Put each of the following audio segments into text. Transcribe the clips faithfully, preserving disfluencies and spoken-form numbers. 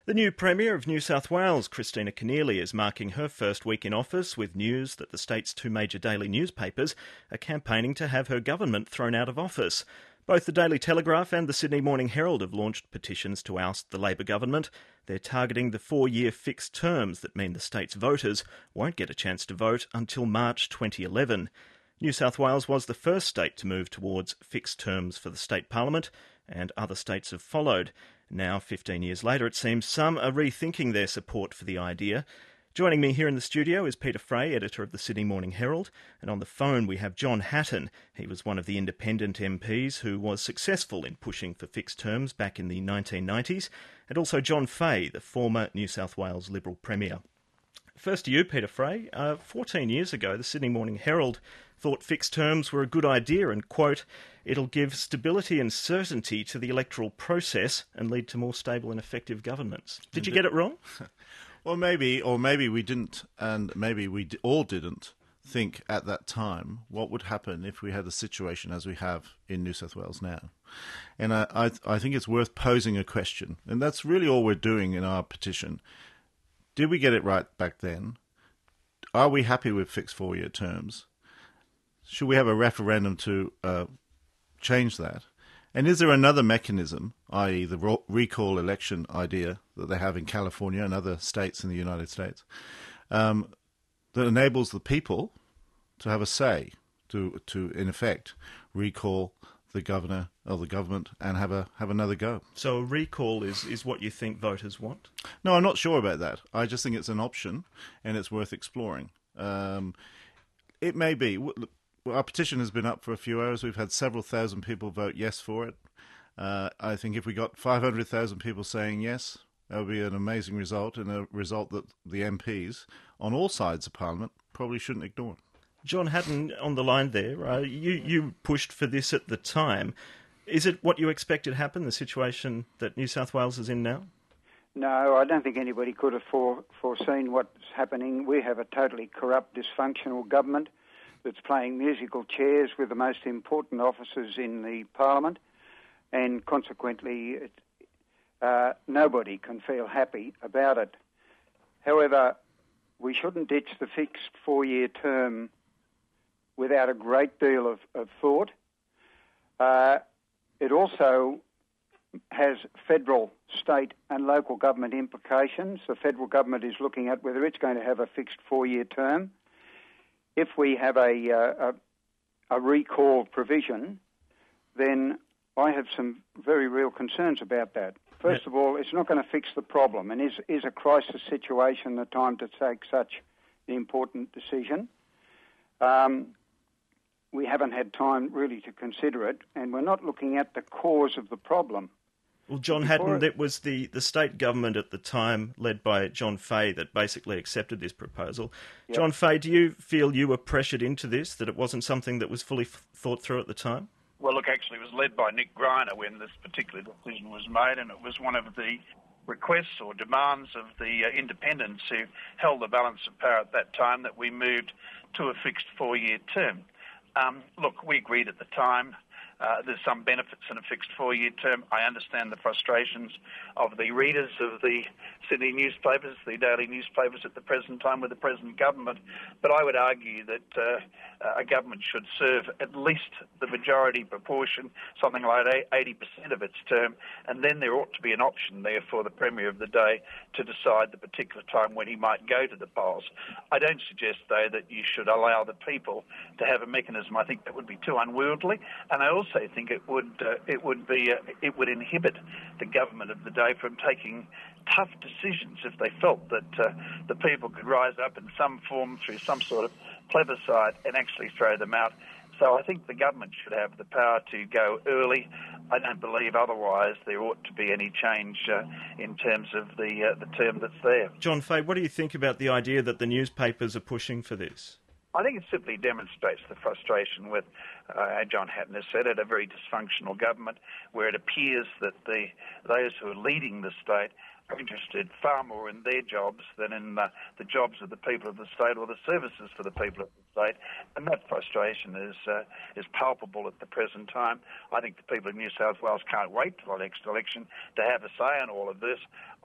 The new Premier of New South Wales, Christina Keneally, is marking her first week in office with news that the state's two major daily newspapers are campaigning to have her government thrown out of office. Both the Daily Telegraph and the Sydney Morning Herald have launched petitions to oust the Labor government. They're targeting the four-year fixed terms that mean the state's voters won't get a chance to vote until March twenty eleven. New South Wales was the first state to move towards fixed terms for the state parliament, and other states have followed. Now, fifteen years later, it seems some are rethinking their support for the idea. Joining me here in the studio is Peter Fray, editor of the Sydney Morning Herald, and on the phone we have John Hatton. He was one of the independent M Ps who was successful in pushing for fixed terms back in the nineteen nineties, and also John Fahey, the former New South Wales Liberal Premier. First to you, Peter Fray. Uh, fourteen years ago, the Sydney Morning Herald thought fixed terms were a good idea and, quote, it'll give stability and certainty to the electoral process and lead to more stable and effective governments. Did you get it wrong? Well, maybe, or maybe we didn't, and maybe we all didn't think at that time what would happen if we had a situation as we have in New South Wales now. And I, I, I think it's worth posing a question, and that's really all we're doing in our petition. Did we get it right back then? Are we happy with fixed four-year terms? Should we have a referendum to uh, change that? And is there another mechanism, that is the recall election idea that they have in California and other states in the United States, um, that enables the people to have a say, to, to in effect, recall the governor or the government and have a have another go? So a recall is, is what you think voters want? No, I'm not sure about that. I just think it's an option and it's worth exploring. Um, it may be. Look, our petition has been up for a few hours. We've had several thousand people vote yes for it. Uh, I think if we got five hundred thousand people saying yes, that would be an amazing result, and a result that the M Ps on all sides of Parliament probably shouldn't ignore. John Hatton on the line there. Uh, you, you pushed for this at the time. Is it what you expected happen, the situation that New South Wales is in now? No, I don't think anybody could have fore, foreseen what's happening. We have a totally corrupt, dysfunctional government that's playing musical chairs with the most important officers in the Parliament, and consequently it, uh, nobody can feel happy about it. However, we shouldn't ditch the fixed four-year term without a great deal of, of thought. Uh, it also has federal, state and local government implications. The federal government is looking at whether it's going to have a fixed four-year term. If we have a, uh, a, a recall provision, then I have some very real concerns about that. First of all, it's not going to fix the problem, and is, is a crisis situation the time to take such an important decision? Um, we haven't had time really to consider it, and we're not looking at the cause of the problem. Well, John Hatton, it was the, the state government at the time, led by John Fahey, that basically accepted this proposal. Yep. John Fahey, do you feel you were pressured into this, that it wasn't something that was fully f- thought through at the time? Well, look, actually, it was led by Nick Greiner when this particular decision was made, and it was one of the requests or demands of the uh, independents who held the balance of power at that time that we moved to a fixed four-year term. Um, look, we agreed at the time. Uh, there's some benefits in a fixed four-year term. I understand the frustrations of the readers of the Sydney newspapers, the daily newspapers at the present time with the present government, but I would argue that uh, a government should serve at least the majority proportion, something like eighty percent of its term, and then there ought to be an option there for the Premier of the day to decide the particular time when he might go to the polls. I don't suggest, though, that you should allow the people to have a mechanism. I think that would be too unwieldy, and I also I think it would uh, it would be uh, it would inhibit the government of the day from taking tough decisions if they felt that uh, the people could rise up in some form through some sort of plebiscite and actually throw them out. So I think the government should have the power to go early. I don't believe otherwise there ought to be any change uh, in terms of the uh, the term that's there. John Fahey, what do you think about the idea that the newspapers are pushing for this? I think it simply demonstrates the frustration with, uh, John Hatton has said it, a very dysfunctional government where it appears that the those who are leading the state are interested far more in their jobs than in the, the jobs of the people of the state or the services for the people of the state. And that frustration is uh, is palpable at the present time. I think the people of New South Wales can't wait till the next election to have a say in all of this.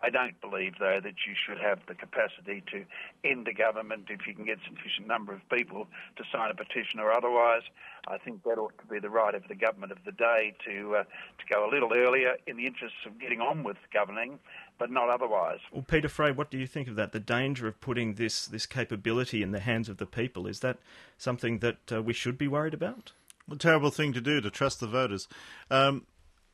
I don't believe, though, that you should have the capacity to end a government if you can get sufficient number of people to sign a petition or otherwise. I think that ought to be the right of the government of the day to uh, to go a little earlier in the interests of getting on with governing, but not otherwise. Well, Peter Fray, what do you think of that? The danger of putting this, this capability in the hands of the people, is that something that uh, we should be worried about? A terrible thing to do, to trust the voters. Um,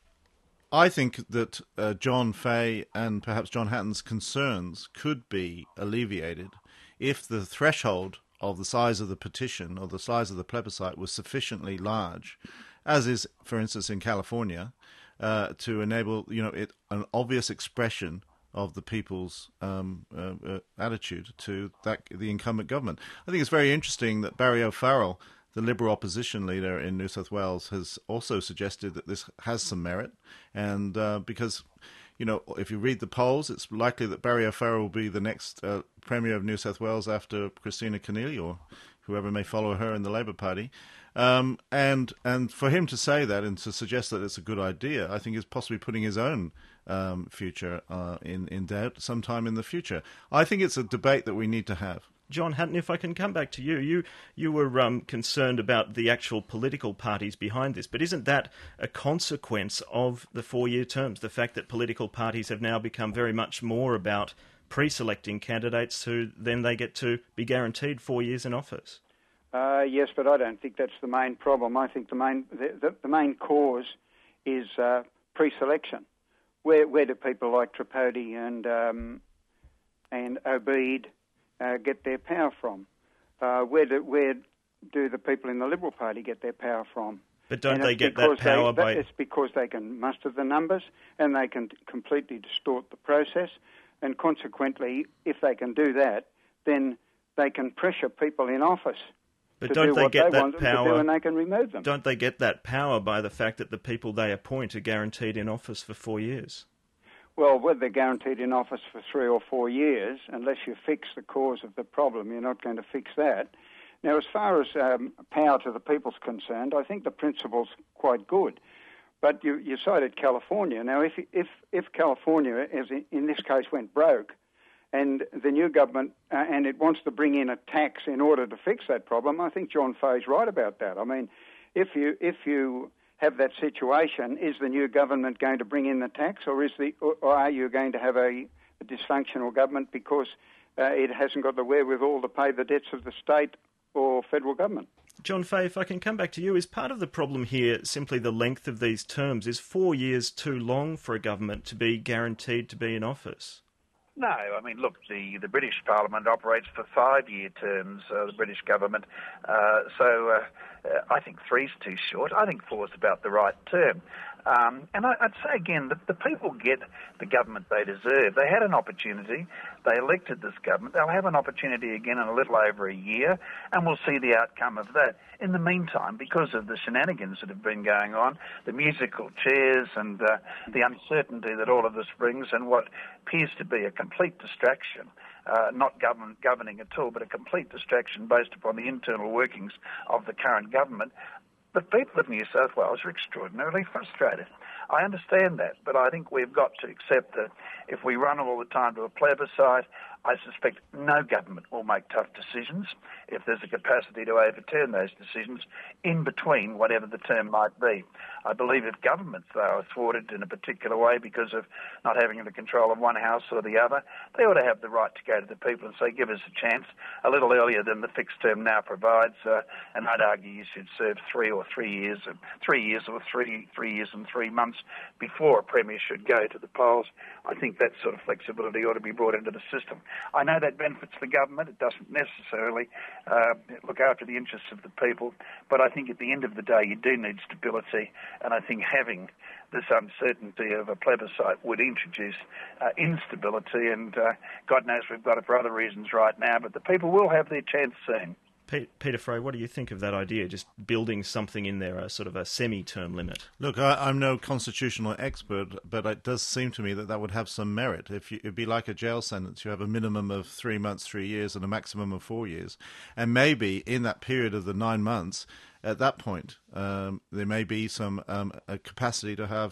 I think that uh, John Fay and perhaps John Hatton's concerns could be alleviated if the threshold of the size of the petition or the size of the plebiscite was sufficiently large, as is, for instance, in California, uh, to enable, you know, it, an obvious expression of the people's um, uh, uh, attitude to that, the incumbent government. I think it's very interesting that Barry O'Farrell, the Liberal opposition leader in New South Wales, has also suggested that this has some merit. And uh, because, you know, if you read the polls, it's likely that Barry O'Farrell will be the next uh, Premier of New South Wales after Christina Keneally or whoever may follow her in the Labor Party. Um, and and for him to say that and to suggest that it's a good idea, I think is possibly putting his own um, future uh, in, in doubt sometime in the future. I think it's a debate that we need to have. John Hatton, if I can come back to you, you you were um, concerned about the actual political parties behind this, but isn't that a consequence of the four-year terms, the fact that political parties have now become very much more about pre-selecting candidates who then they get to be guaranteed four years in office? Uh, yes, but I don't think that's the main problem. I think the main the, the, the main cause is uh, pre-selection. Where where do people like Tripodi and um, and Obeid Uh, get their power from? Uh, where do where do the people in the Liberal Party get their power from? But don't and they get that power they, by... It's because they can muster the numbers and they can completely distort the process, and consequently, if they can do that, then they can pressure people in office But to don't do they what get they that want them power? to do, and they can remove them. Don't they get that power by the fact that the people they appoint are guaranteed in office for four years? Well, whether they're guaranteed in office for three or four years, unless you fix the cause of the problem, you're not going to fix that. Now, as far as um, power to the people's concerned, I think the principle's quite good. But you, you cited California. Now, if if if California, as in this case, went broke, and the new government, uh, and it wants to bring in a tax in order to fix that problem, I think John Fay's right about that. I mean, if you if you have that situation, is the new government going to bring in the tax, or is the, or are you going to have a, a dysfunctional government because uh, it hasn't got the wherewithal to pay the debts of the state or federal government? John Fay, if I can come back to you, is part of the problem here simply the length of these terms? Is four years too long for a government to be guaranteed to be in office? No, I mean, look, the, the British Parliament operates for five-year terms, uh, the British government, uh, so uh, uh, I think three's too short. I think four's about the right term. Um, and I, I'd say again that the people get the government they deserve. They had an opportunity. They elected this government. They'll have an opportunity again in a little over a year, and we'll see the outcome of that. In the meantime, because of the shenanigans that have been going on, the musical chairs and uh, the uncertainty that all of this brings, and what appears to be a complete distraction, uh, not government governing at all, but a complete distraction based upon the internal workings of the current government, the people of New South Wales are extraordinarily frustrated. I understand that, but I think we've got to accept that if we run all the time to a plebiscite, I suspect no government will make tough decisions if there's a capacity to overturn those decisions in between whatever the term might be. I believe if governments, though, are thwarted in a particular way because of not having the control of one house or the other, they ought to have the right to go to the people and say, give us a chance a little earlier than the fixed term now provides. Uh, and I'd argue you should serve three or three years, or three years or three three years and three months before a premier should go to the polls. I think that sort of flexibility ought to be brought into the system. I know that benefits the government. It doesn't necessarily uh, look after the interests of the people, but I think at the end of the day you do need stability, and I think having this uncertainty of a plebiscite would introduce uh, instability, and uh, God knows we've got it for other reasons right now, but the people will have their chance soon. Peter Fray, what do you think of that idea, just building something in there, a sort of a semi-term limit? Look, I, I'm no constitutional expert, but it does seem to me that that would have some merit. If you, it'd be like a jail sentence. You have a minimum of three months, three years, and a maximum of four years. And maybe in that period of the nine months, at that point, um, there may be some um, a capacity to have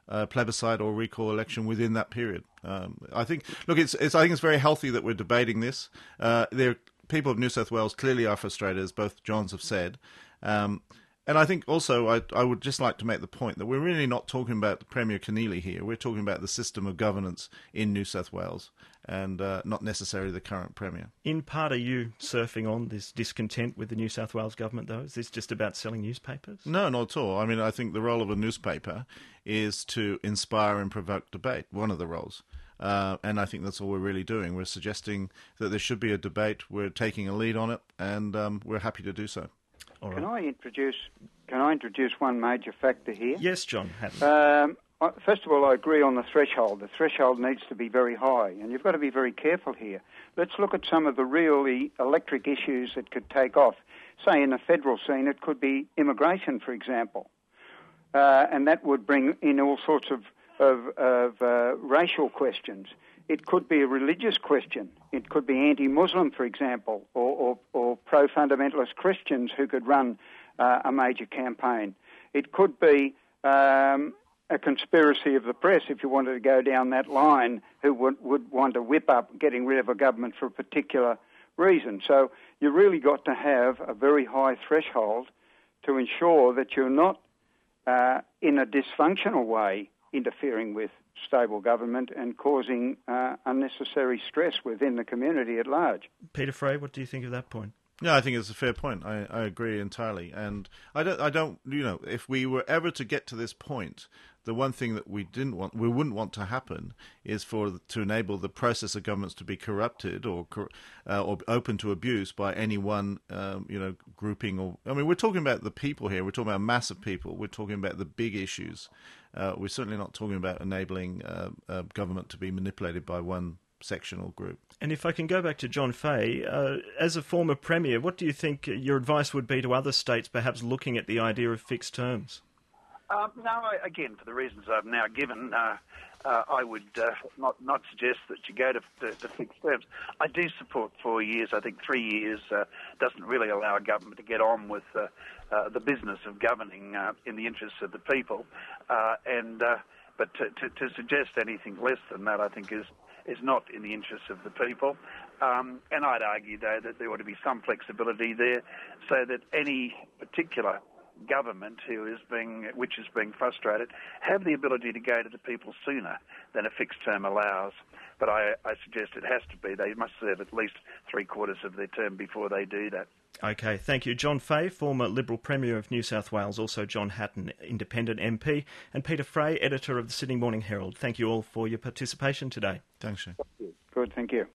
uh, plebiscite or recall election within that period. Um, I think, look, it's, it's I think it's very healthy that we're debating this. Uh, there, people of New South Wales clearly are frustrated, as both Johns have said. Um, And I think also I, I would just like to make the point that we're really not talking about Premier Keneally here. We're talking about the system of governance in New South Wales and uh, not necessarily the current Premier. In part, are you surfing on this discontent with the New South Wales government, though? Is this just about selling newspapers? No, not at all. I mean, I think the role of a newspaper is to inspire and provoke debate, one of the roles. Uh, and I think that's all we're really doing. We're suggesting that there should be a debate. We're taking a lead on it, and um, we're happy to do so. All right. Can I introduce? Can I introduce one major factor here? Yes, John Hatton. Um, first of all, I agree on the threshold. The threshold needs to be very high, and you've got to be very careful here. Let's look at some of the really electric issues that could take off. Say, in the federal scene, it could be immigration, for example, uh, and that would bring in all sorts of of, of uh, racial questions. It could be a religious question. It could be anti-Muslim, for example, or, or, or pro-fundamentalist Christians who could run uh, a major campaign. It could be um, a conspiracy of the press, if you wanted to go down that line, who would, would want to whip up getting rid of a government for a particular reason. So you really got to have a very high threshold to ensure that you're not uh, in a dysfunctional way interfering with stable government and causing uh, unnecessary stress within the community at large. Peter Fray, what do you think of that point? No, I think it's a fair point. I, I agree entirely, and I don't. I don't. You know, if we were ever to get to this point, the one thing that we didn't want, we wouldn't want to happen, is for to enable the process of governments to be corrupted or uh, or open to abuse by any one, um, you know, grouping. Or I mean, we're talking about the people here. We're talking about a mass of people. We're talking about the big issues. Uh, we're certainly not talking about enabling uh, uh, government to be manipulated by one sectional group. And if I can go back to John Fahey, uh, as a former Premier, what do you think your advice would be to other states perhaps looking at the idea of fixed terms? Um, no, again, for the reasons I've now given, uh, uh, I would uh, not not suggest that you go to, to, to fixed terms. I do support four years. I think three years uh, doesn't really allow a government to get on with uh, uh, the business of governing uh, in the interests of the people. Uh, and uh, but to, to, to suggest anything less than that, I think, is is not in the interests of the people. Um, and I'd argue, though, that there ought to be some flexibility there so that any particular government who is being, which is being frustrated, have the ability to go to the people sooner than a fixed term allows. But I, I suggest it has to be. They must serve at least three quarters of their term before they do that. Okay, thank you. John Fahey, former Liberal Premier of New South Wales, also John Hatton, Independent M P, and Peter Fray, editor of the Sydney Morning Herald. Thank you all for your participation today. Thanks, Shane. Good, thank you.